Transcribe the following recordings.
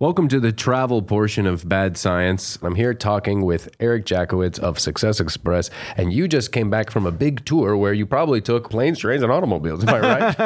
Welcome to the travel portion of Bad Science. I'm here talking with Eric Jackowitz of Success Express, and you just came back from a big tour where you probably took planes, trains, and automobiles. Am I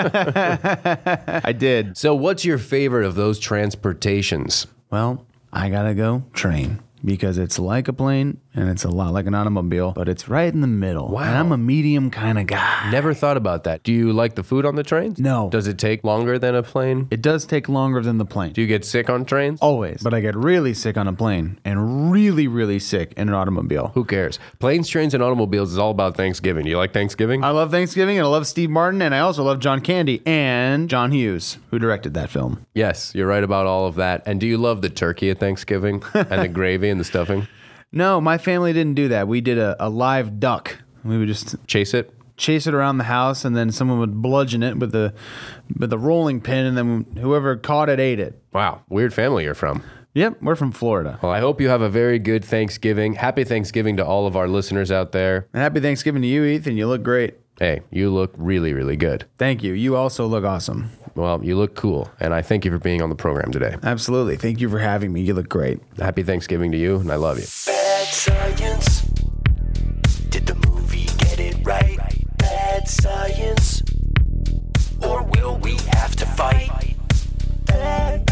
right? I did. So what's your favorite of those transportations? Well, I gotta go train because it's like a plane and it's a lot like an automobile, but it's right in the middle. Wow. And I'm a medium kind of guy. Never thought about that. Do you like the food on the trains? No. Does it take longer than a plane? It does take longer than the plane. Do you get sick on trains? Always. But I get really sick on a plane and really, really sick in an automobile. Who cares? Planes, trains, and automobiles is all about Thanksgiving. Do you like Thanksgiving? I love Thanksgiving and I love Steve Martin and I also love John Candy and John Hughes, who directed that film. Yes, you're right about all of that. And do you love the turkey at Thanksgiving and the gravy and the stuffing? No, my family didn't do that. We did a live duck. We would just Chase it? chase it around the house, and then someone would bludgeon it with the rolling pin, and then whoever caught it ate it. Wow, weird family you're from. Yep, we're from Florida. Well, I hope you have a very good Thanksgiving. Happy Thanksgiving to all of our listeners out there. And happy Thanksgiving to you, Ethan. You look great. Hey, you look really, really good. Thank you. You also look awesome. Well, you look cool, and I thank you for being on the program today. Absolutely. Thank you for having me. You look great. Happy Thanksgiving to you, and I love you. Bad science. Did the movie get it right? Bad science. Or will we have to fight? Bad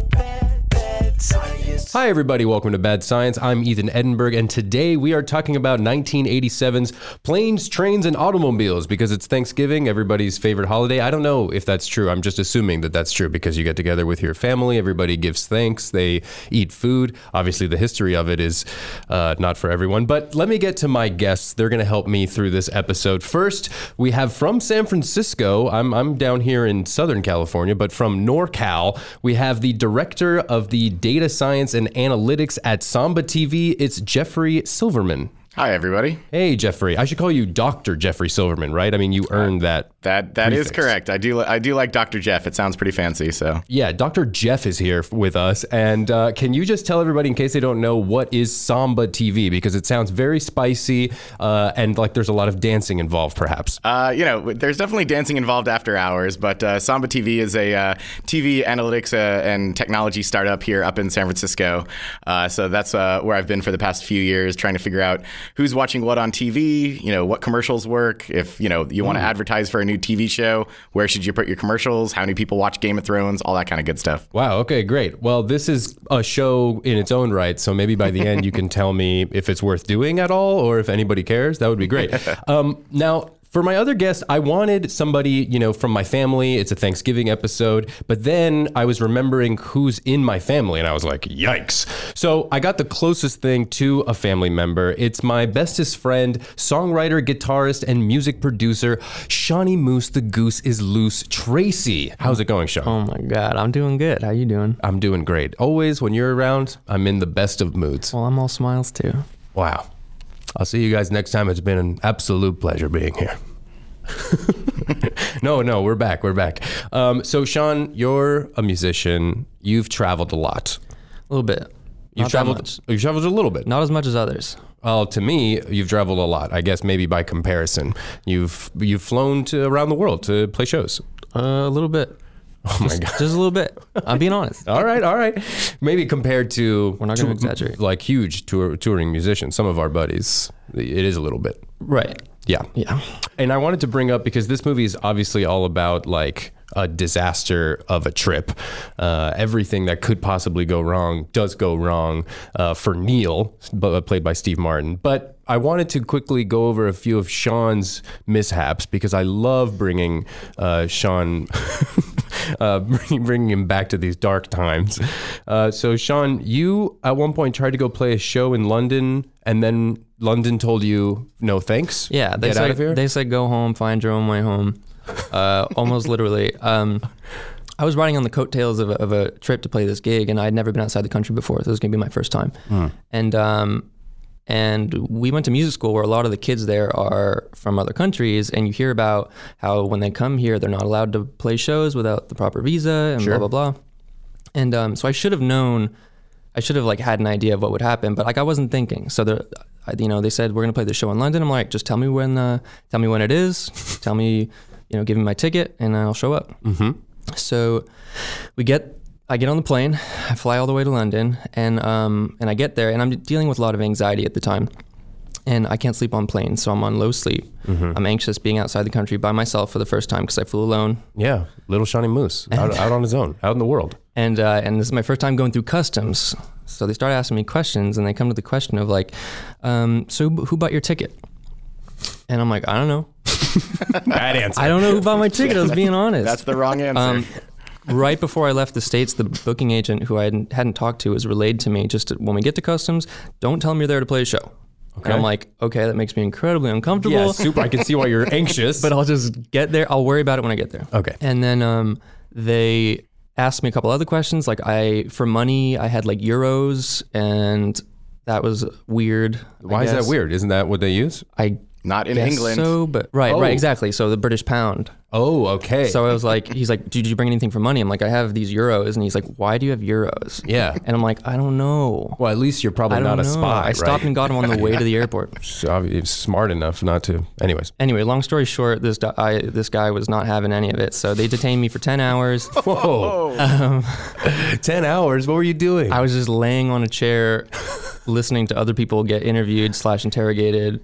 science. Hi, everybody. Welcome to Bad Science. I'm Ethan Edinburgh, and today we are talking about 1987's Planes, Trains, and Automobiles because it's Thanksgiving, everybody's favorite holiday. I don't know if that's true. I'm just assuming that that's true because you get together with your family. Everybody gives thanks. They eat food. Obviously, the history of it is not for everyone. But let me get to my guests. They're going to help me through this episode. First, we have from San Francisco. I'm down here in Southern California, but from NorCal, we have the director of the data science and analytics at Samba TV. It's Jeffrey Silverman. Hi, everybody. Hey, Jeffrey. I should call you Dr. Jeffrey Silverman, right? I mean, you earned that. That is correct. I do like Dr. Jeff. It sounds pretty fancy. So Yeah, Dr. Jeff is here with us. And can you just tell everybody, in case they don't know, what is Samba TV? Because it sounds very spicy and like there's a lot of dancing involved, perhaps. there's definitely dancing involved after hours, but Samba TV is a TV analytics and technology startup here up in San Francisco. So that's where I've been for the past few years, trying to figure out who's watching what on TV, what commercials work. If, you want to advertise for a new TV show, where should you put your commercials? How many people watch Game of Thrones? All that kind of good stuff. Wow. Okay, great. Well, this is a show in its own right. So maybe by the end you can tell me if it's worth doing at all or if anybody cares. That would be great. Now, for my other guest, I wanted somebody, from my family. It's a Thanksgiving episode. But then I was remembering who's in my family, and I was like, yikes. So I got the closest thing to a family member. It's my bestest friend, songwriter, guitarist, and music producer, Shawnee Moose, the Goose is Loose, Tracy. How's it going, Sean? Oh my God, I'm doing good. How you doing? I'm doing great. Always, when you're around, I'm in the best of moods. Well, I'm all smiles too. Wow. I'll see you guys next time. It's been an absolute pleasure being here. No, we're back. So Sean, you're a musician. You've traveled a lot. A little bit. You've traveled a little bit. Not as much as others. Well, to me, you've traveled a lot. I guess maybe by comparison. You've flown around the world to play shows. A little bit. Oh my God. Just a little bit. I'm being honest. All right. Maybe compared to We're not going to exaggerate. Like huge touring musicians, some of our buddies, it is a little bit. Right. Yeah. Yeah. And I wanted to bring up, because this movie is obviously all about like a disaster of a trip. Everything that could possibly go wrong does go wrong for Neil, played by Steve Martin. But I wanted to quickly go over a few of Sean's mishaps because I love bringing Sean, bringing him back to these dark times. So Sean, you at one point tried to go play a show in London, and then London told you no thanks. Yeah. Get out of here. They said go home, find your own way home. Almost literally. I was riding on the coattails of a trip to play this gig, and I'd never been outside the country before. So it was gonna be my first time. And we went to music school where a lot of the kids there are from other countries, and you hear about how when they come here, they're not allowed to play shows without the proper visa and Sure. blah, blah, blah. And so I should have had an idea of what would happen, but like I wasn't thinking. So they said, we're gonna play the show in London. I'm like, just tell me when it is, tell me, give me my ticket and I'll show up. Mm-hmm. So we get I get on the plane, I fly all the way to London, and I get there, and I'm dealing with a lot of anxiety at the time, and I can't sleep on planes, so I'm on low sleep. I'm anxious being outside the country by myself for the first time because I flew alone. Yeah, little Shawnee Moose out on his own, out in the world. And this is my first time going through customs, so they start asking me questions, and they come to the question of like, so who bought your ticket? And I'm like, I don't know. Bad answer. I don't know who bought my ticket. I was being honest. That's the wrong answer. Right before I left the States, the booking agent who I hadn't talked to was relayed to me when we get to customs, don't tell them you're there to play a show. Okay. And I'm like, okay, that makes me incredibly uncomfortable. Yeah, super. I can see why you're anxious. But I'll just get there. I'll worry about it when I get there. Okay. And then they asked me a couple other questions. Like for money, I had like euros, and that was weird. Why is that weird? Isn't that what they use? I Not in guess England. so, but right, exactly. So the British pound. Oh, okay. So I was like, he's like, did you bring anything for money? I'm like, I have these euros. And he's like, why do you have euros? Yeah. And I'm like, I don't know. Well, at least you're probably I don't not a know. spy, I stopped and got him on the way to the airport. So he's smart enough not to. Anyways. Anyway, long story short, this guy was not having any of it. So they detained me for 10 hours. Whoa. 10 hours? What were you doing? I was just laying on a chair listening to other people get interviewed / interrogated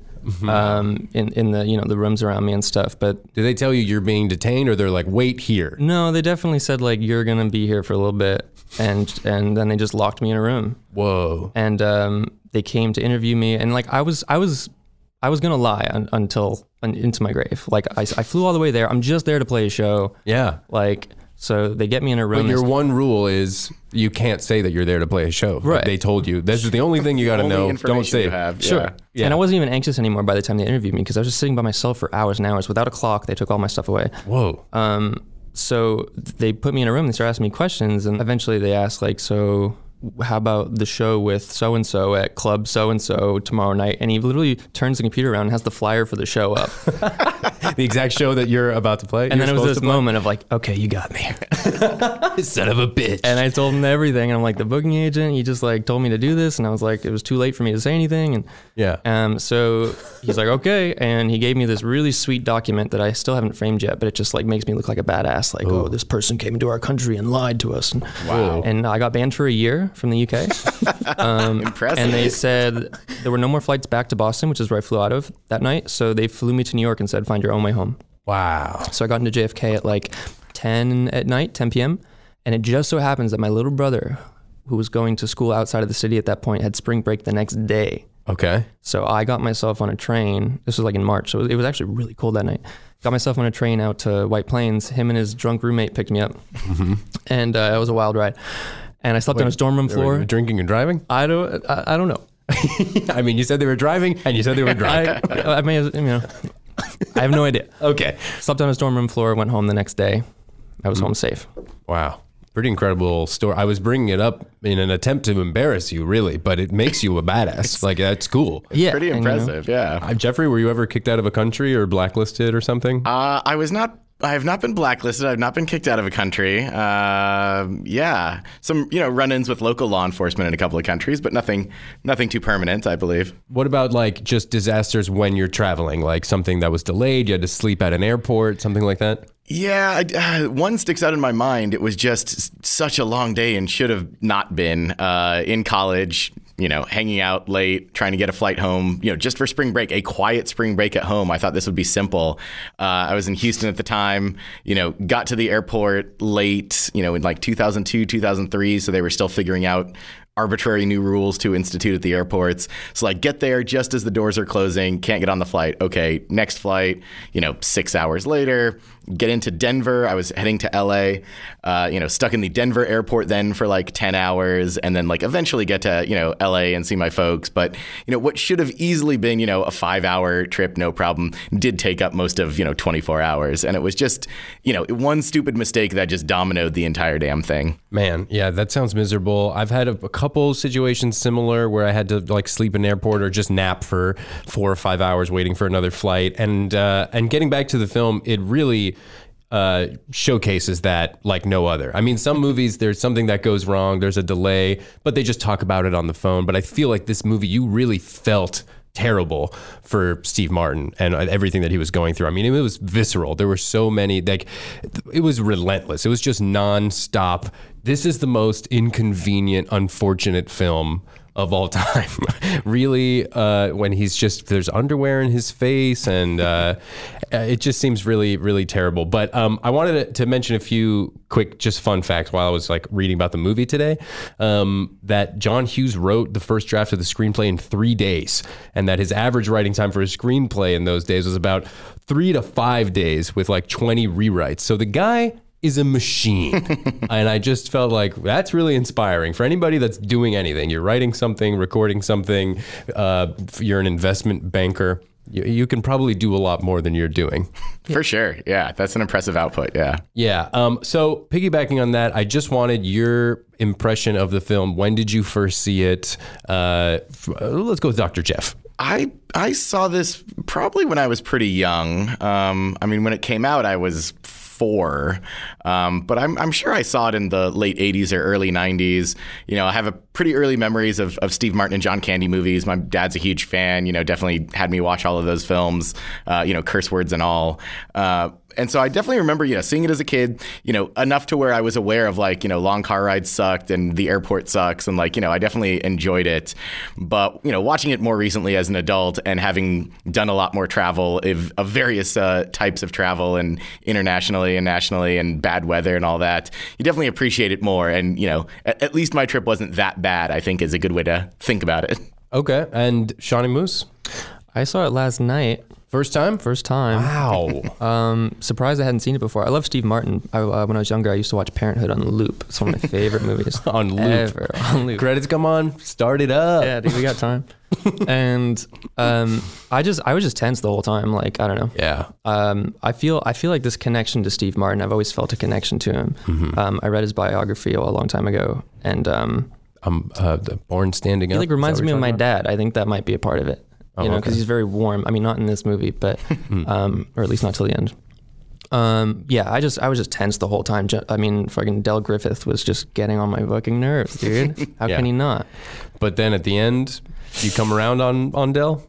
in the the rooms around me and stuff. But Did they tell you you're being detained, or they're like, wait here? no, they definitely said like, you're going to be here for a little bit. And then they just locked me in a room. Whoa. And they came to interview me, and like I was gonna lie until into my grave. Like I flew all the way there. I'm just there to play a show. Yeah. Like, so they get me in a room. But your one rule is you can't say that you're there to play a show. Right. Like they told you. This is the only thing you got to Only know. information Don't say you it. have. Sure. Yeah. And I wasn't even anxious anymore by the time they interviewed me, because I was just sitting by myself for hours and hours without a clock. They took all my stuff away. Whoa. So they put me in a room, they started asking me questions, and eventually they asked like, so how about the show with so-and-so at club so-and-so tomorrow night? And he literally turns the computer around and has the flyer for the show up. The exact show that you're about to play? And then it was this moment of like, okay, you got me. Son of a bitch. And I told him everything. And I'm like, the booking agent, he just like told me to do this. And I was like, it was too late for me to say anything. And yeah. So he's like, okay. And he gave me this really sweet document that I still haven't framed yet, but it just like makes me look like a badass. Like, oh, this person came into our country and lied to us. And, Wow. And I got banned for a year from the UK. Impressive. And they said there were no more flights back to Boston, which is where I flew out of that night. So they flew me to New York and said, find your own way home. Wow. So I got into JFK at like 10 at night, 10 p.m. And it just so happens that my little brother, who was going to school outside of the city at that point, had spring break the next day. Okay. So I got myself on a train. This was like in March. So it was actually really cold that night. Got myself on a train out to White Plains. Him and his drunk roommate picked me up. And it was a wild ride. And I slept on his dorm room floor. Drinking and driving? I don't know. I mean, you said they were driving and you said they were drunk. I may have, I have no idea. Okay. Slept on his dorm room floor, went home the next day. I was home safe. Wow. Pretty incredible story. I was bringing it up in an attempt to embarrass you, really, but it makes you a badass. Like, that's cool. Yeah. Pretty and, impressive, yeah. Jeffrey, were you ever kicked out of a country or blacklisted or something? I have not been blacklisted. I've not been kicked out of a country. Yeah, some run-ins with local law enforcement in a couple of countries, but nothing too permanent, I believe. What about like just disasters when you're traveling, like something that was delayed, you had to sleep at an airport, something like that? Yeah, one sticks out in my mind. It was just such a long day and should have not been in college. Hanging out late, trying to get a flight home, just for spring break, a quiet spring break at home. I thought this would be simple. I was in Houston at the time, got to the airport late, in like 2002, 2003. So they were still figuring out arbitrary new rules to institute at the airports. So like get there just as the doors are closing, can't get on the flight. Okay, next flight, 6 hours later, get into Denver. I was heading to LA, stuck in the Denver airport then for like 10 hours and then like eventually get to, LA and see my folks. But, what should have easily been, a 5-hour trip, no problem, did take up most of, 24 hours. And it was just, one stupid mistake that just dominoed the entire damn thing. Man, yeah, that sounds miserable. I've had a couple situations similar where I had to like sleep in an airport or just nap for 4 or 5 hours waiting for another flight. And getting back to the film, it really showcases that like no other. I mean, some movies, there's something that goes wrong, there's a delay, but they just talk about it on the phone. But I feel like this movie, you really felt terrible for Steve Martin and everything that he was going through. I mean, it was visceral. There were so many, like, it was relentless. It was just nonstop. This is the most inconvenient, unfortunate film of all time. Really, when he's just, there's underwear in his face, and it just seems really, really terrible. But I wanted to mention a few quick, just fun facts while I was like reading about the movie today, that John Hughes wrote the first draft of the screenplay in 3 days, and that his average writing time for a screenplay in those days was about 3 to 5 days with like 20 rewrites. So the guy is a machine. And I just felt like that's really inspiring for anybody that's doing anything. You're writing something, recording something, you're an investment banker. You can probably do a lot more than you're doing. For sure. Yeah, that's an impressive output. Yeah. Yeah. So piggybacking on that, I just wanted your impression of the film. When did you first see it? Let's go with Dr. Jeff. I saw this probably when I was pretty young. I mean, when it came out, I was 4, but I'm sure I saw it in the late 80s or early 90s. You know, I have a pretty early memories of Steve Martin and John Candy movies. My dad's a huge fan, you know, definitely had me watch all of those films, you know, curse words and all. And so I definitely remember, you know, seeing it as a kid, you know, enough to where I was aware of, like, you know, long car rides sucked and the airport sucks. And, like, you know, I definitely enjoyed it. But, you know, watching it more recently as an adult and having done a lot more travel of various types of travel, and internationally and nationally, and bad weather and all that, you definitely appreciate it more. And, you know, at least my trip wasn't that bad, I think, is a good way to think about it. Okay. And Shawnee Moose? I saw it last night. First time? First time. Wow. Surprised I hadn't seen it before. I love Steve Martin. When I was younger, I used to watch Parenthood on loop. It's one of my favorite movies. On loop. Ever. On loop. Credits come on. Start it up. Yeah, dude, we got time. And I was just tense the whole time. Like, I don't know. Yeah. I feel like this connection to Steve Martin, I've always felt a connection to him. Mm-hmm. I read his biography a long time ago, and Born Standing Up. He like reminds me of my dad. I think that might be a part of it. You know, because he's very warm. I mean, not in this movie, but or at least not till the end. Yeah, I was just tense the whole time. I mean, fucking Del Griffith was just getting on my fucking nerves, dude. How can he not? But then at the end, you come around on Del?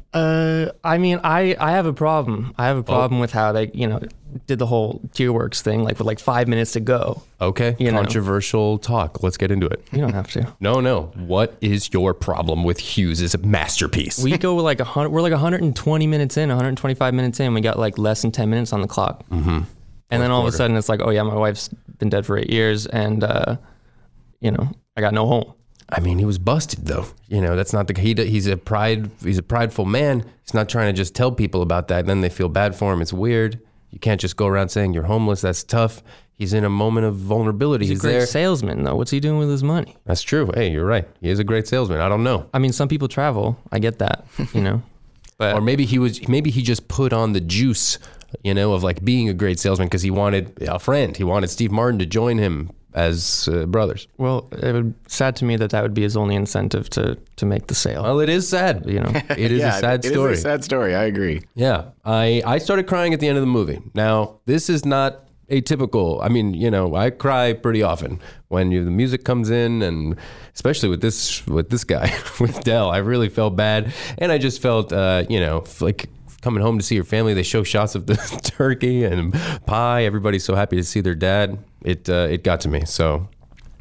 I mean, I have a problem. I have a problem with how they, you know, did the whole Tearworks thing, like with like 5 minutes to go. Okay, controversial talk. Let's get into it. You don't have to. No. What is your problem with Hughes' masterpiece? We go like we're like 120 minutes in, 125 minutes in. We got like less than 10 minutes on the clock. Mm-hmm. And then all of a sudden it's like, oh yeah, my wife's been dead for 8 years, and you know, I got no home. I mean, he was busted though. You know, that's not the he's a prideful man. He's not trying to just tell people about that. Then they feel bad for him. It's weird. You can't just go around saying you're homeless. That's tough. He's in a moment of vulnerability. He's a great salesman though. What's he doing with his money? That's true. Hey, you're right. He is a great salesman. I don't know. I mean, some people travel. I get that, you know. But or maybe he just put on the juice, you know, of like being a great salesman because he wanted a friend. He wanted Steve Martin to join him as brothers. Well, it would sad to me that would be his only incentive to make the sale. Well, it is sad, you know. It is a sad story. It is a sad story. I agree. Yeah, I started crying at the end of the movie. Now, this is not atypical. I mean, you know, I cry pretty often when the music comes in, and especially with this guy, with Del. I really felt bad, and I just felt, you know, like coming home to see your family. They show shots of the turkey and pie. Everybody's so happy to see their dad. It got to me. So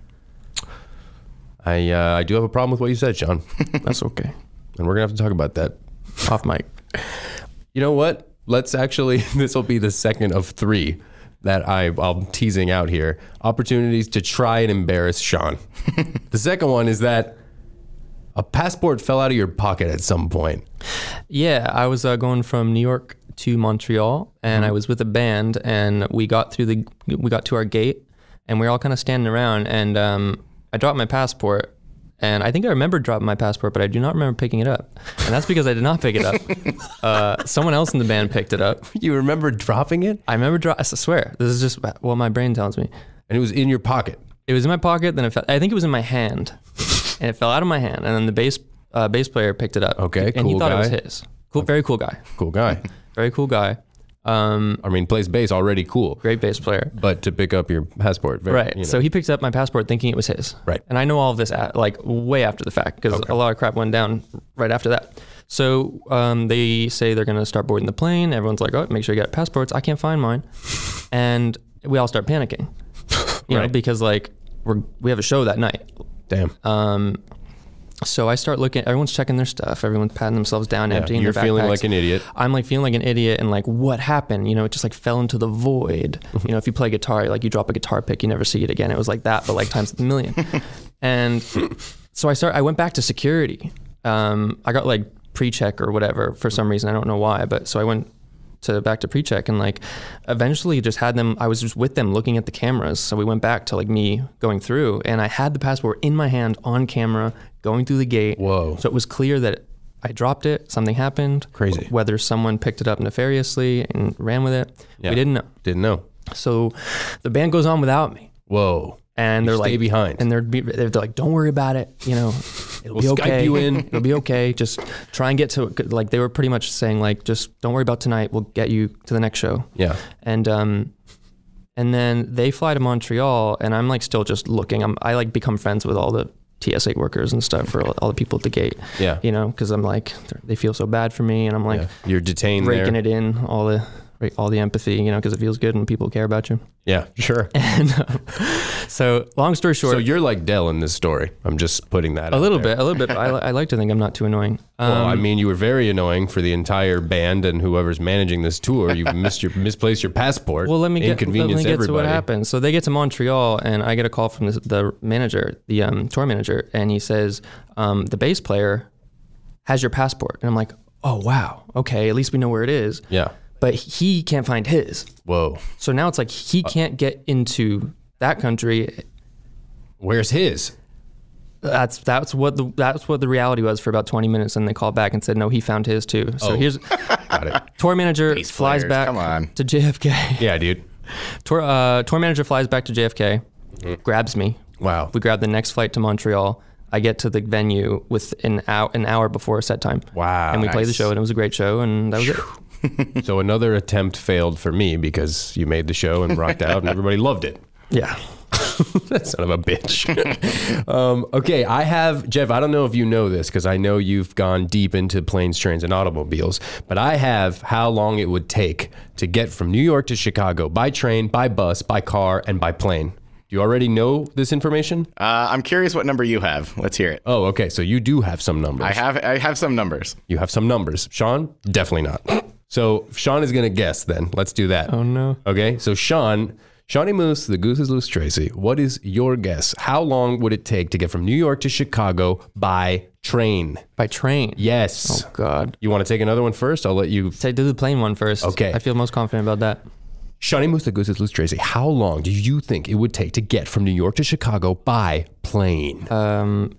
I do have a problem with what you said, Sean. That's okay. And we're gonna have to talk about that off mic. You know what? Let's actually, this will be the second of 3 that I'm teasing out here. Opportunities to try and embarrass Sean. The second one is that a passport fell out of your pocket at some point. Yeah, I was going from New York to Montreal, and I was with a band, and we got to our gate, and we were all kind of standing around, and I dropped my passport, and I think I remember dropping my passport, but I do not remember picking it up, and that's because I did not pick it up. Someone else in the band picked it up. You remember dropping it? I remember I swear, this is just what my brain tells me. And it was in your pocket? It was in my pocket, then I think it was in my hand, and it fell out of my hand, and then the bass player picked it up. Okay, and he thought it was his. Cool, very cool guy. Cool guy. Very cool guy. I mean, plays bass, already cool. Great bass player. But to pick up your passport. Right. You know. So he picked up my passport thinking it was his. Right. And I know all of this like way after the fact because a lot of crap went down right after that. So they say they're going to start boarding the plane. Everyone's like, oh, make sure you got passports. I can't find mine. And we all start panicking, you know, because like we have a show that night. Damn. So I start looking, everyone's checking their stuff. Everyone's patting themselves down, emptying their backpacks. You're feeling like an idiot. I'm like feeling like an idiot and like, what happened? You know, it just like fell into the void. You know, if you play guitar, like you drop a guitar pick, you never see it again. It was like that, but like times a million. And so I went back to security. I got like pre-check or whatever for some reason. I don't know why, but so I went back to pre-check and like eventually just had them, I was just with them looking at the cameras. So we went back to like me going through and I had the passport in my hand on camera going through the gate. Whoa. So it was clear that I dropped it, something happened. Crazy. Whether someone picked it up nefariously and ran with it. Yeah. We didn't know. So the band goes on without me. Whoa. And they're stay like behind. And they're like, don't worry about it. You know, it'll be okay. Skype you in. It'll be okay. Just try and get to it. Like they were pretty much saying like, just don't worry about tonight. We'll get you to the next show. Yeah. And then they fly to Montreal and I'm like still just looking. I like become friends with all the TSA workers and stuff for all the people at the gate. Yeah. You know, because I'm like, they feel so bad for me and I'm like, you're detained raking there. it in all the empathy, you know, because it feels good when people care about you. Yeah, sure. And so long story short. So you're like Dell in this story. I'm just putting that a little bit. I like to think I'm not too annoying. Well, I mean, you were very annoying for the entire band and whoever's managing this tour. You misplaced your passport. Well, let me get to what everybody. happened. So they get to Montreal and I get a call from the manager, the tour manager, and he says, the bass player has your passport. And I'm like, oh, wow. Okay, at least we know where it is. Yeah. But he can't find his. Whoa. So now it's like he can't get into that country. Where's his? That's what the reality was for about 20 minutes, and they called back and said no, he found his too. So here's Got it. tour manager Bass flies players, back come on. to JFK. Yeah, dude. Tour manager flies back to JFK, grabs me. Wow. We grab the next flight to Montreal. I get to the venue with an hour before set time. Wow. And we play the Nice. show, and it was a great show, and that was it. So another attempt failed for me because you made the show and rocked out and everybody loved it. Yeah. Son of a bitch. Okay, I have, Jeff, I don't know if you know this because I know you've gone deep into planes, trains, and automobiles, but I have how long it would take to get from New York to Chicago by train, by bus, by car, and by plane. Do you already know this information? I'm curious what number you have. Let's hear it. Oh, okay, so you do have some numbers. I have some numbers. You have some numbers. Sean? Definitely not. So Sean is going to guess then. Let's do that. Oh, no. Okay, so Shawnee Moose, the Goose is Loose Tracy, what is your guess? How long would it take to get from New York to Chicago by train? By train? Yes. Oh, God. You want to take another one first? I'll let you. Say do the plane one first. Okay. I feel most confident about that. Shawnee Moose, the Goose is Loose Tracy, how long do you think it would take to get from New York to Chicago by plane? Hour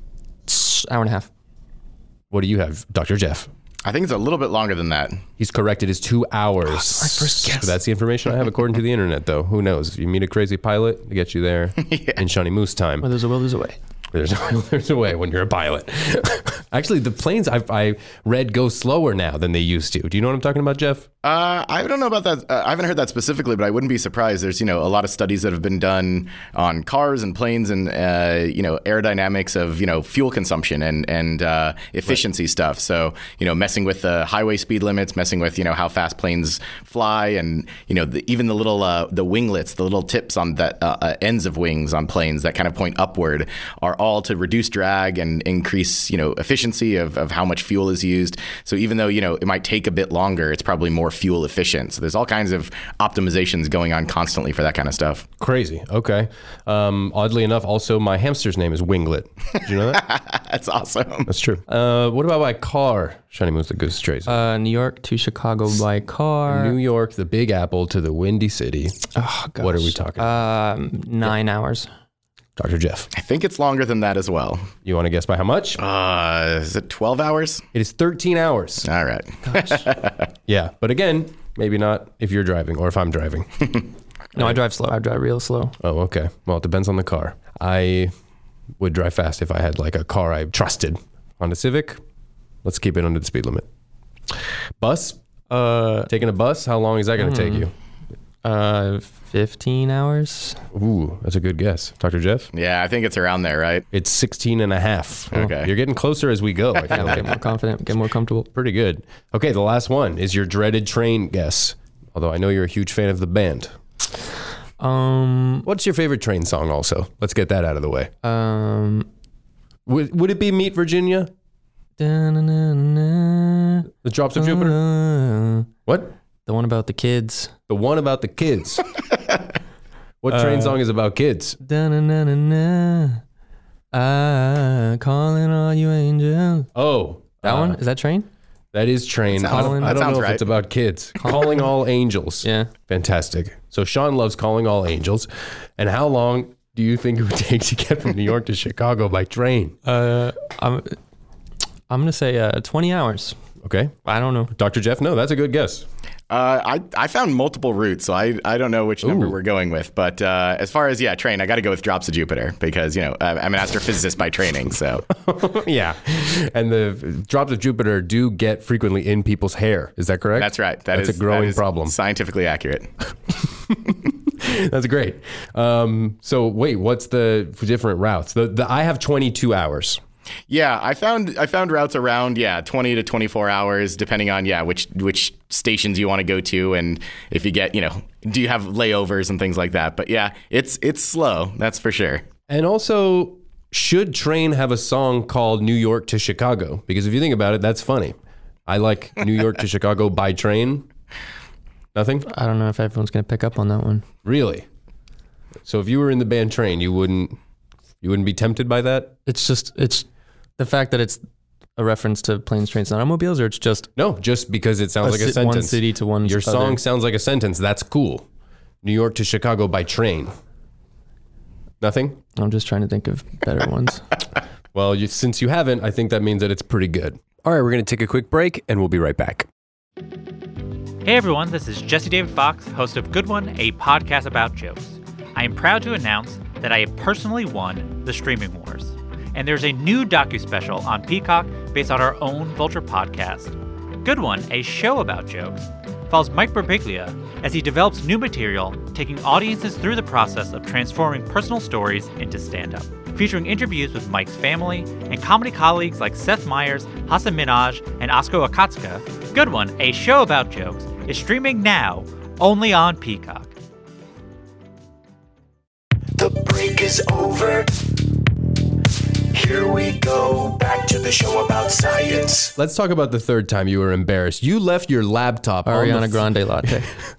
and a half. What do you have, Dr. Jeff? I think it's a little bit longer than that. He's correct. It is 2 hours. my first guess. That's the information I have according to the internet, though. Who knows? If you meet a crazy pilot, to get you there in Shawnee Moose time. Well, there's a will, there's a way. There's a way when you're a pilot. Actually, the planes I read go slower now than they used to. Do you know what I'm talking about, Jeff? I don't know about that. I haven't heard that specifically, but I wouldn't be surprised. There's, a lot of studies that have been done on cars and planes and, aerodynamics of, fuel consumption and efficiency stuff. So, messing with the highway speed limits, messing with, how fast planes fly and, even the little, the winglets, the little tips on that ends of wings on planes that kind of point upward are all to reduce drag and increase, efficiency of how much fuel is used. So even though, it might take a bit longer, it's probably more fuel efficient. So there's all kinds of optimizations going on constantly for that kind of stuff. Crazy. Okay. Oddly enough, also my hamster's name is Winglet. Did you know that? That's awesome. That's true. What about by car? Shawnee Moose, the Goose Tracy. New York to Chicago by car. New York, the Big Apple to the Windy City. Oh, gosh. What are we talking about? 9 hours. Dr. Jeff. I think it's longer than that as well. You want to guess by how much? Is it 12 hours? It is 13 hours. All right. Yeah, but again, maybe not if you're driving or if I'm driving. No, I drive slow. I drive real slow. Oh, okay. Well, it depends on the car. I would drive fast if I had like a car I trusted. On a Civic, let's keep it under the speed limit. Bus? Taking a bus, how long is that going to take you? 15 hours. Ooh, that's a good guess. Dr. Jeff? Yeah, I think it's around there, right? It's 16 and a half. Okay. You're getting closer as we go. I feel Get like. more confident, get more comfortable. Pretty good. Okay, the last one is your dreaded train guess. Although I know you're a huge fan of the band. What's your favorite train song also? Let's get that out of the way. Would it be Meet Virginia? The Drops of Jupiter? What? The one about the kids. The one about the kids. What train song is about kids? Calling all you angels. Oh. That one? Is that Train? That is Train. That I sounds- don't that know sounds if right. it's about kids. Calling All Angels. Yeah. Fantastic. So Sean loves Calling All Angels. And how long do you think it would take to get from New York to Chicago by train? I'm going to say 20 hours. Okay. I don't know. Dr. Jeff, no, that's a good guess. I found multiple routes, so I don't know which number we're going with. But as far as, train, I got to go with Drops of Jupiter because, I'm an astrophysicist by training. So Yeah. And the Drops of Jupiter do get frequently in people's hair. Is that correct? that's right. That's a growing problem. Scientifically accurate. That's great. So wait, what's the different routes? I have 22 hours. Yeah, I found routes around 20 to 24 hours depending on which stations you want to go to and if you get, do you have layovers and things like that. But yeah, it's slow, that's for sure. And also, should Train have a song called New York to Chicago? Because if you think about it, that's funny. I like New York to Chicago by train. Nothing? I don't know if everyone's going to pick up on that one. Really? So if you were in the band Train, you wouldn't be tempted by that? It's the fact that it's a reference to planes, trains, and automobiles, or it's just No, just because it sounds like a sentence. one city to one Your song other. sounds like a sentence. That's cool. New York to Chicago by train. Nothing? I'm just trying to think of better ones. Well, since you haven't, I think that means that it's pretty good. All right, we're going to take a quick break, and we'll be right back. Hey everyone, this is Jesse David Fox, host of Good One, a podcast about jokes. I am proud to announce that I have personally won the Streaming Wars. And there's a new docu-special on Peacock based on our own Vulture podcast. Good One, a show about jokes, follows Mike Birbiglia as he develops new material, taking audiences through the process of transforming personal stories into stand-up. Featuring interviews with Mike's family and comedy colleagues like Seth Meyers, Hasan Minhaj, and Asko Akatsuka, Good One, a show about jokes, is streaming now only on Peacock. The break is over. Here we go, back to the show about science. Let's talk about the third time you were embarrassed. You left your laptop Ariana Grande latte.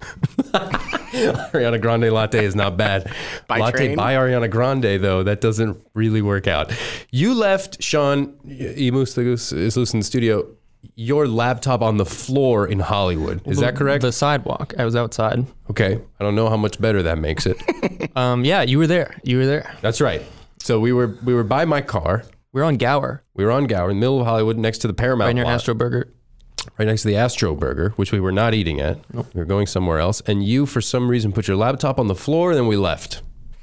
Ariana Grande latte is not bad. By latte train? by Ariana Grande, though, that doesn't really work out. You left, Sean, Emus is loose in the studio, your laptop on the floor in Hollywood. Is that correct? The sidewalk. I was outside. Okay. I don't know how much better that makes it. Yeah, you were there. You were there. That's right. So we were by my car. We were on Gower, We were on Gower in the middle of Hollywood next to the Paramount right near lot. Astro Burger. Right next to the Astro Burger, which we were not eating at. We were going somewhere else. And you, for some reason, put your laptop on the floor and then we left.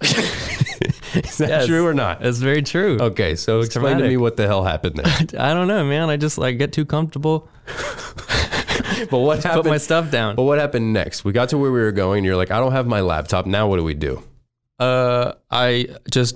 Is that Yes. true or not? That's very true. Okay, so explain to traumatic. me what the hell happened there. I don't know, man. I just get too comfortable. But what Put happened? my stuff down. But what happened next? We got to where we were going, and you're like, I don't have my laptop. Now what do we do? I just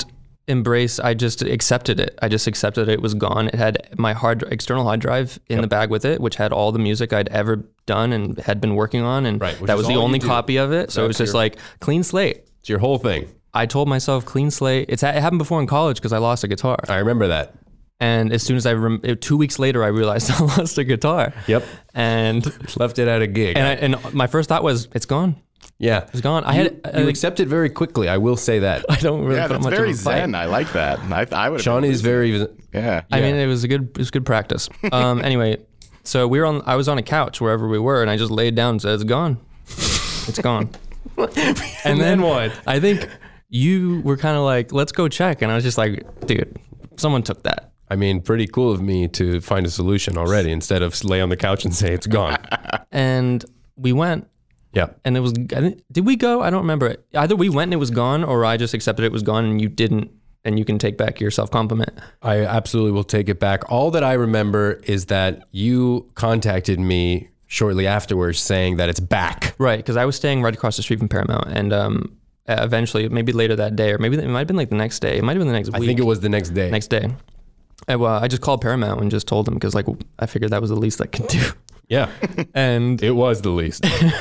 accepted it. I just accepted it was gone. It had my external hard drive in the bag with it, which had all the music I'd ever done and had been working on. And Right, which that is was the all you only do. copy of it. So it was That's just your- clean slate. It's your whole thing. I told myself clean slate. It happened before in college because I lost a guitar. I remember that. And as soon as 2 weeks later, I realized I lost a guitar. Yep. And Left it at a gig. and my first thought was, it's gone. yeah. It's gone. You accept it very quickly. I will say that. I don't really Yeah, put that's much very of a fight. zen. I like that. I would. Sean is very... Yeah. I mean, it was good practice. Anyway, so I was on a couch wherever we were, and I just laid down and said, "It's gone, it's gone." And then what? I think you were kind of like, "Let's go check," and I was just like, "Dude, someone took that." I mean, pretty cool of me to find a solution already instead of lay on the couch and say it's gone. And we went, Yeah. and it was. Did we go? I don't remember it. Either we went and it was gone, or I just accepted it was gone, and you didn't. And you can take back your self-compliment. I absolutely will take it back. All that I remember is that you contacted me shortly afterwards saying that it's back. Right, because I was staying right across the street from Paramount, and eventually, maybe later that day, or maybe it might have been like the next day. It might have been the next week. I think it was the next day. Next day. I just called Paramount and just told them because like I figured that was the least I could do. Yeah. And it was the least.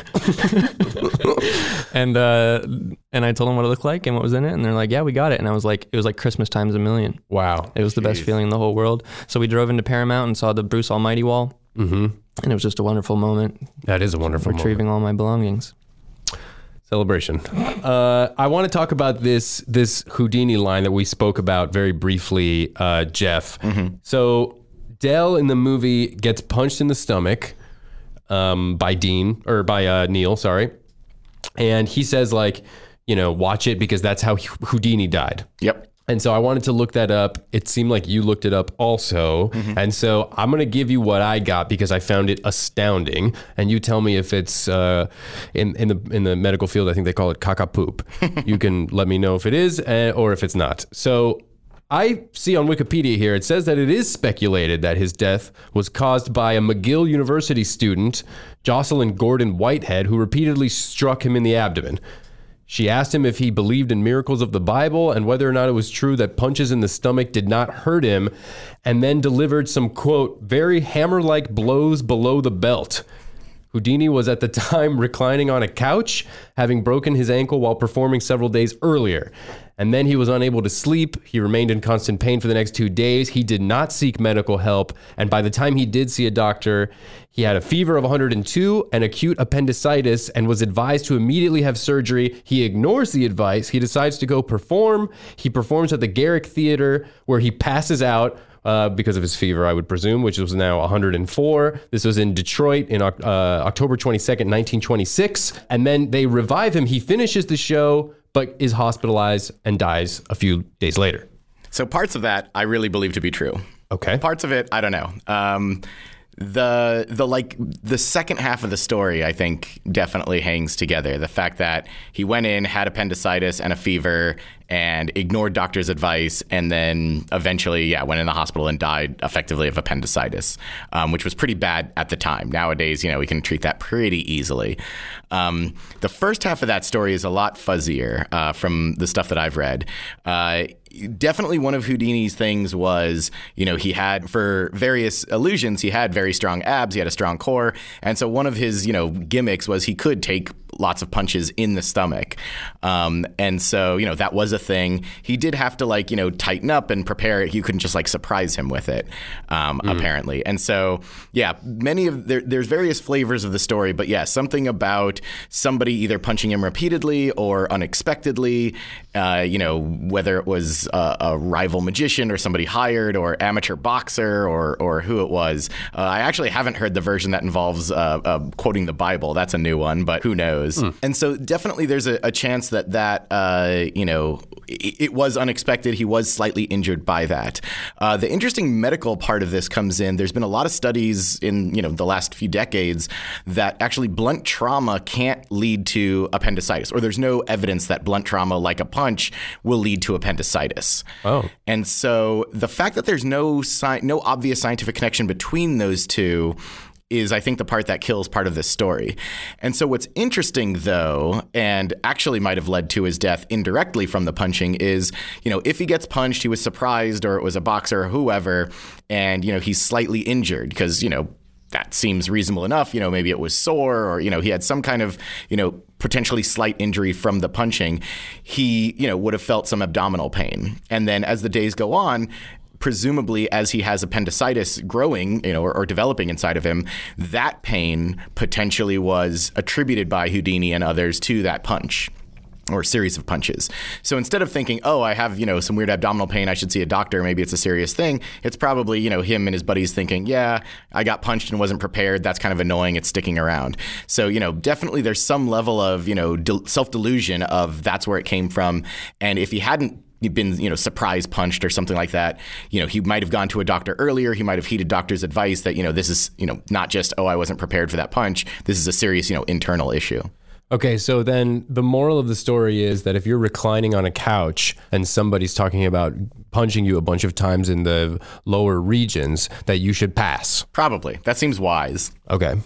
and I told them what it looked like and what was in it, and they're like, "Yeah, we got it." And I was like, "It was like Christmas times a million." Wow. It was the best feeling in the whole world. So we drove into Paramount and saw the Bruce Almighty wall, and it was just a wonderful moment. That is a wonderful retrieving all my belongings. Celebration. I want to talk about this Houdini line that we spoke about very briefly, Jeff. So Del in the movie gets punched in the stomach by Neil, sorry. And he says like, watch it because that's how Houdini died. Yep. And so I wanted to look that up. It seemed like you looked it up also. And so I'm going to give you what I got because I found it astounding. And you tell me if it's in the medical field, I think they call it caca poop. You can let me know if it is or if it's not. So I see on Wikipedia here, it says that it is speculated that his death was caused by a McGill University student, Jocelyn Gordon Whitehead, who repeatedly struck him in the abdomen. She asked him if he believed in miracles of the Bible and whether or not it was true that punches in the stomach did not hurt him, and then delivered some, quote, very hammer-like blows below the belt. Houdini was at the time reclining on a couch, having broken his ankle while performing several days earlier. And then he was unable to sleep. He remained in constant pain for the next 2 days. He did not seek medical help. And by the time he did see a doctor, he had a fever of 102 and acute appendicitis and was advised to immediately have surgery. He ignores the advice. He decides to go perform. He performs at the Garrick Theater where he passes out because of his fever, I would presume, which was now 104. This was in Detroit in October 22nd, 1926. And then they revive him. He finishes the show, but is hospitalized and dies a few days later. So parts of that I really believe to be true. Okay. Parts of it, I don't know. The second half of the story, I think, definitely hangs together. The fact that he went in, had appendicitis and a fever, and ignored doctor's advice, and then eventually, went in the hospital and died effectively of appendicitis, which was pretty bad at the time. Nowadays, we can treat that pretty easily. The first half of that story is a lot fuzzier from the stuff that I've read. Definitely one of Houdini's things was, he had, for various illusions, he had very strong abs, he had a strong core. And so one of his, gimmicks was he could take lots of punches in the stomach. And so, that was a thing. He did have to tighten up and prepare it. You couldn't just surprise him with it, apparently. And so, there's various flavors of the story, but something about somebody either punching him repeatedly or unexpectedly, whether it was a rival magician or somebody hired or amateur boxer or who it was. I actually haven't heard the version that involves quoting the Bible. That's a new one, but who knows? And so definitely there's a chance that it was unexpected. He was slightly injured by that. The interesting medical part of this comes in. There's been a lot of studies in the last few decades that actually blunt trauma can't lead to appendicitis, or there's no evidence that blunt trauma like a punch will lead to appendicitis. Oh. And so the fact that there's no obvious scientific connection between those two is, I think, the part that kills part of this story. And so what's interesting, though, and actually might have led to his death indirectly from the punching is, if he gets punched, he was surprised, or it was a boxer or whoever, and, he's slightly injured because, that seems reasonable enough. Maybe it was sore, or, he had some kind of, potentially slight injury from the punching. He, would have felt some abdominal pain. And then as the days go on, presumably as he has appendicitis growing, or developing inside of him, that pain potentially was attributed by Houdini and others to that punch or series of punches. So instead of thinking, oh, I have, some weird abdominal pain, I should see a doctor, maybe it's a serious thing, it's probably, him and his buddies thinking, yeah, I got punched and wasn't prepared. That's kind of annoying. It's sticking around. So, definitely there's some level of, self-delusion of that's where it came from. And if he hadn't been, surprise punched or something like that, he might have gone to a doctor earlier. He might have heeded doctor's advice that, this is, not just, oh, I wasn't prepared for that punch. This is a serious, internal issue. Okay, so then the moral of the story is that if you're reclining on a couch and somebody's talking about punching you a bunch of times in the lower regions, that you should pass. Probably. That seems wise. Okay.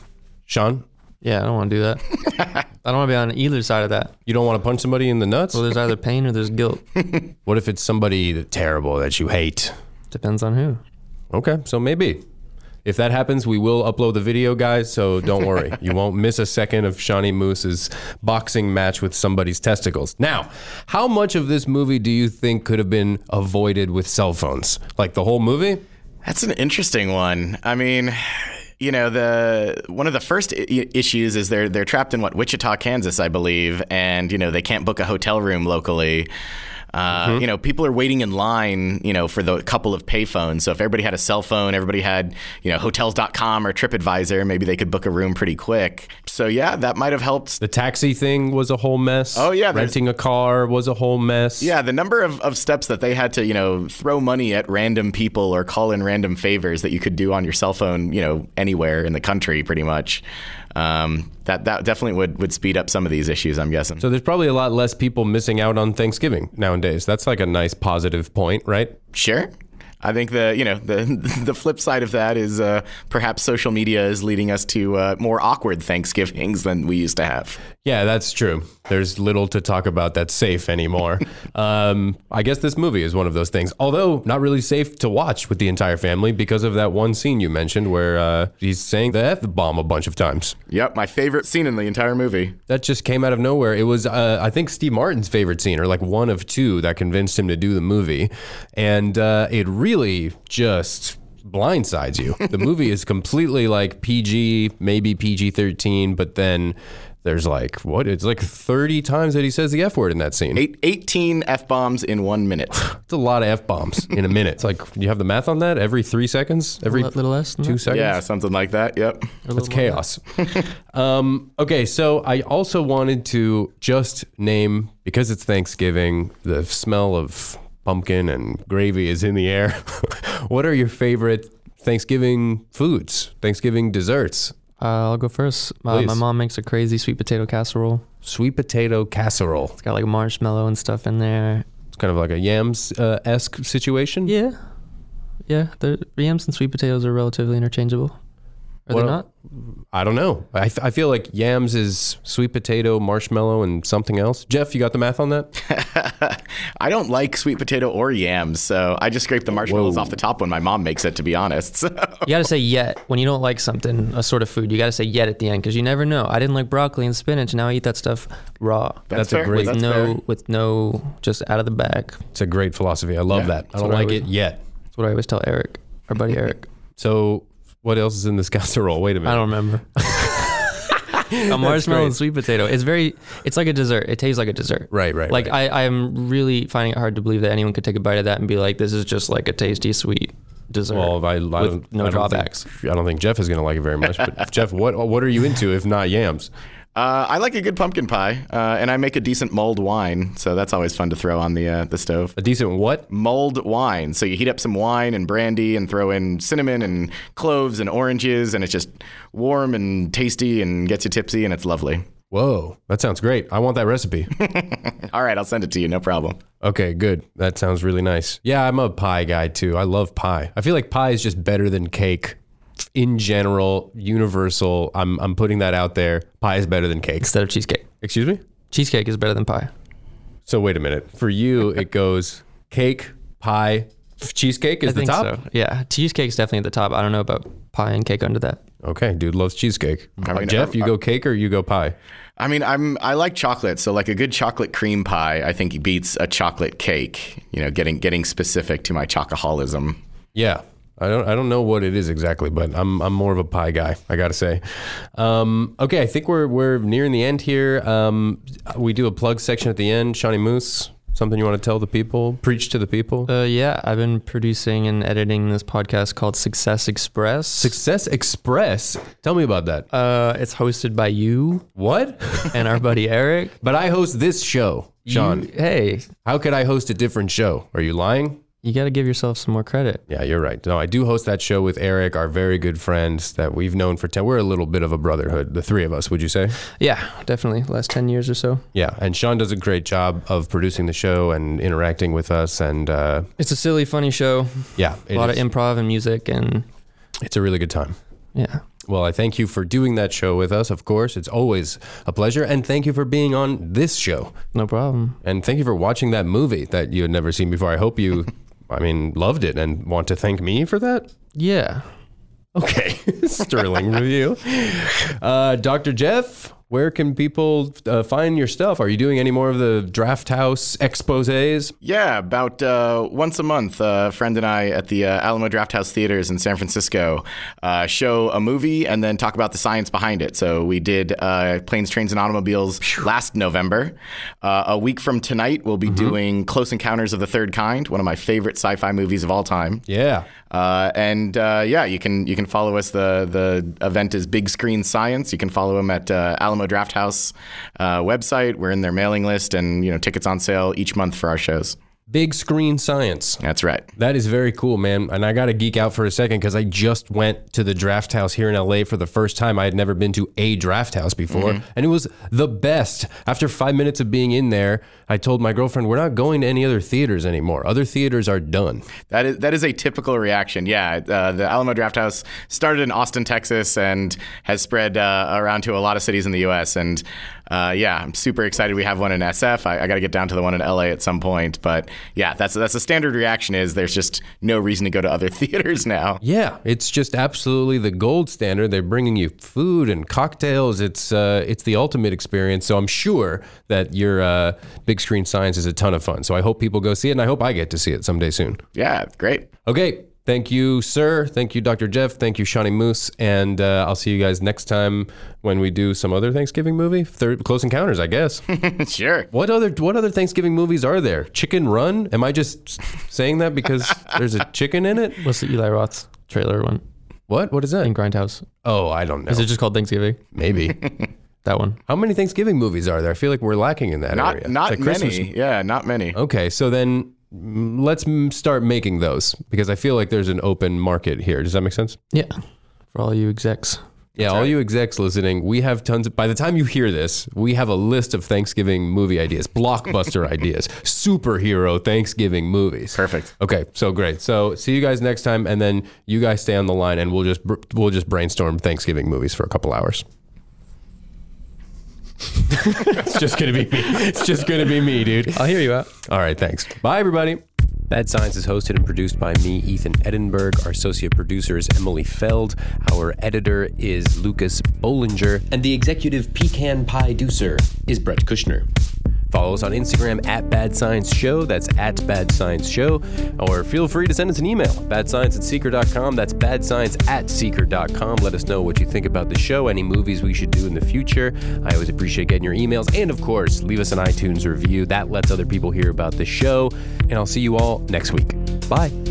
Sean, Yeah, I don't want to do that. I don't want to be on either side of that. you don't want to punch somebody in the nuts? Well, there's either pain or there's guilt. What if it's somebody terrible that you hate? Depends on who. Okay, so maybe. If that happens, we will upload the video, guys, so don't worry. You won't miss a second of Shawnee Moose's boxing match with somebody's testicles. Now, how much of this movie do you think could have been avoided with cell phones? Like the whole movie? That's an interesting one. I mean, you know, one of the first issues is they're trapped in Wichita, Kansas, I believe, and you know they can't book a hotel room locally. You know, people are waiting in line, you know, for the couple of payphones. So if everybody had a cell phone, everybody had, you know, hotels.com or TripAdvisor, maybe they could book a room pretty quick. So yeah, that might have helped. The taxi thing was a whole mess. Oh, yeah, Renting a car was a whole mess. Yeah, the number of steps that they had to, you know, throw money at random people or call in random favors that you could do on your cell phone, you know, anywhere in the country pretty much. That definitely would speed up some of these issues, I'm guessing. So there's probably a lot less people missing out on Thanksgiving nowadays. That's like a nice positive point, right? Sure. I think the flip side of that is perhaps social media is leading us to more awkward Thanksgivings than we used to have. Yeah, that's true. There's little to talk about that's safe anymore. I guess this movie is one of those things, although not really safe to watch with the entire family because of that one scene you mentioned where he's saying the F-bomb a bunch of times. Yep, my favorite scene in the entire movie. That just came out of nowhere. It was, I think, Steve Martin's favorite scene, or like one of two that convinced him to do the movie. And it really just blindsides you. The movie is completely like PG, maybe PG-13, but then there's like, it's like 30 times that he says the F word in that scene. 18 F-bombs in 1 minute. It's a lot of F-bombs in a minute. It's like, you have the math on that? Every 3 seconds? Every little less than 2 that? seconds? Yeah, something like that. Yep. That's chaos. Okay, so I also wanted to just name, because it's Thanksgiving, the smell of pumpkin and gravy is in the air. What are your favorite Thanksgiving foods, Thanksgiving desserts? I'll go first. My mom makes a crazy sweet potato casserole. Sweet potato casserole. It's got like marshmallow and stuff in there. It's kind of like a yams-esque situation. Yeah. The yams and sweet potatoes are relatively interchangeable. Are they not? I don't know. I feel like yams is sweet potato, marshmallow, and something else. Jeff, you got the math on that? I don't like sweet potato or yams, so I just scrape the marshmallows off the top when my mom makes it, to be honest. So. You got to say yet. When you don't like something, a sort of food, you got to say yet at the end because you never know. I didn't like broccoli and spinach, and now I eat that stuff raw. That's a great... With no, just out of the bag. It's a great philosophy. I love that. I don't like it yet. That's what I always tell Eric, our buddy Eric. So... what else is in this casserole? Wait a minute. I don't remember. A marshmallow and sweet potato. It's like a dessert. It tastes like a dessert. Right. Like I am really finding it hard to believe that anyone could take a bite of that and be like, this is just like a tasty sweet dessert. Well, with no drawbacks. I don't think Jeff is going to like it very much. But Jeff, what are you into if not yams? I like a good pumpkin pie, and I make a decent mulled wine, so that's always fun to throw on the stove. A decent what? Mulled wine. So you heat up some wine and brandy and throw in cinnamon and cloves and oranges, and it's just warm and tasty and gets you tipsy, and it's lovely. Whoa, that sounds great. I want that recipe. All right, I'll send it to you. No problem. Okay, good. That sounds really nice. Yeah, I'm a pie guy too. I love pie. I feel like pie is just better than cake. In general, universal, I'm putting that out there. Pie is better than cake. Instead of cheesecake. Excuse me? Cheesecake is better than pie. So wait a minute. For you, it goes cake, pie, cheesecake is the top? So. Yeah, cheesecake's definitely at the top. I don't know about pie and cake under that. Okay, dude loves cheesecake. I mean, Jeff, you go cake or you go pie? I mean, I like chocolate, so like a good chocolate cream pie, I think beats a chocolate cake. You know, getting specific to my chocoholism. Yeah. I don't know what it is exactly, but I'm more of a pie guy, I gotta say. Okay, I think we're nearing the end here. We do a plug section at the end. Shawnee Moose, something you want to tell the people? Preach to the people? Yeah, I've been producing and editing this podcast called Success Express. Success Express? Tell me about that. It's hosted by you. What? And our buddy Eric. But I host this show, Sean. Hey. How could I host a different show? Are you lying? You got to give yourself some more credit. Yeah, you're right. No, I do host that show with Eric, our very good friends that we've known for 10. We're a little bit of a brotherhood, the three of us, would you say? Yeah, definitely. Last 10 years or so. Yeah, and Sean does a great job of producing the show and interacting with us. And it's a silly, funny show. Yeah. A lot of improv and music. And it's a really good time. Yeah. Well, I thank you for doing that show with us, of course. It's always a pleasure. And thank you for being on this show. No problem. And thank you for watching that movie that you had never seen before. I hope you, loved it and want to thank me for that. Yeah. Okay. Sterling review. Dr. Jeff, where can people find your stuff? Are you doing any more of the Draft House exposés? Yeah, about once a month, a friend and I at the Alamo Draft House Theaters in San Francisco show a movie and then talk about the science behind it. So we did Planes, Trains, and Automobiles last November. A week from tonight, we'll be doing Close Encounters of the Third Kind, one of my favorite sci-fi movies of all time. Yeah. You can follow us. The event is Big Screen Science. You can follow them at Alamo Draft House website. We're in their mailing list, and tickets on sale each month for our shows. Big Screen Science. That's right. That is very cool, man. And I got to geek out for a second because I just went to the Draft House here in LA for the first time. I had never been to a Draft House before, and it was the best. After 5 minutes of being in there, I told my girlfriend, we're not going to any other theaters anymore. Other theaters are done. That is a typical reaction. Yeah, the Alamo Draft House started in Austin, Texas, and has spread around to a lot of cities in the U.S. And I'm super excited we have one in SF. I got to get down to the one in LA at some point. But yeah, that's the standard reaction is there's just no reason to go to other theaters now. Yeah, it's just absolutely the gold standard. They're bringing you food and cocktails. It's the ultimate experience. So I'm sure that your Big Screen Science is a ton of fun. So I hope people go see it, and I hope I get to see it someday soon. Yeah, great. Okay. Thank you, sir. Thank you, Dr. Jeff. Thank you, Shawnee Moose. And I'll see you guys next time when we do some other Thanksgiving movie. Close Encounters, I guess. Sure. What other Thanksgiving movies are there? Chicken Run? Am I just saying that because there's a chicken in it? What's the Eli Roth trailer one? What is that? In Grindhouse. Oh, I don't know. Is it just called Thanksgiving? Maybe. That one. How many Thanksgiving movies are there? I feel like we're lacking in that area. Not Like many. Christmas. Yeah, not many. Okay, so then let's start making those because I feel like there's an open market here. Does that make sense? Yeah. For all you execs. Yeah, all you execs listening, we have tons of, by the time you hear this, we have a list of Thanksgiving movie ideas, blockbuster ideas, superhero Thanksgiving movies. Perfect. Okay, so great. So see you guys next time, and then you guys stay on the line, and we'll just brainstorm Thanksgiving movies for a couple hours. It's just gonna be me. It's just gonna be me, dude. I'll hear you out. All right, thanks. Bye, everybody. Bad Science is hosted and produced by me, Ethan Edinburgh. Our associate producer is Emily Feld. Our editor is Lucas Bollinger. And the executive pecan pie deucer is Brett Kushner. Follow us on Instagram at Bad Science Show. That's at Bad Science Show. Or feel free to send us an email, badscience@seeker.com. That's badscience@seeker.com. Let us know what you think about the show, any movies we should do in the future. I always appreciate getting your emails. And of course, leave us an iTunes review. That lets other people hear about the show. And I'll see you all next week. Bye.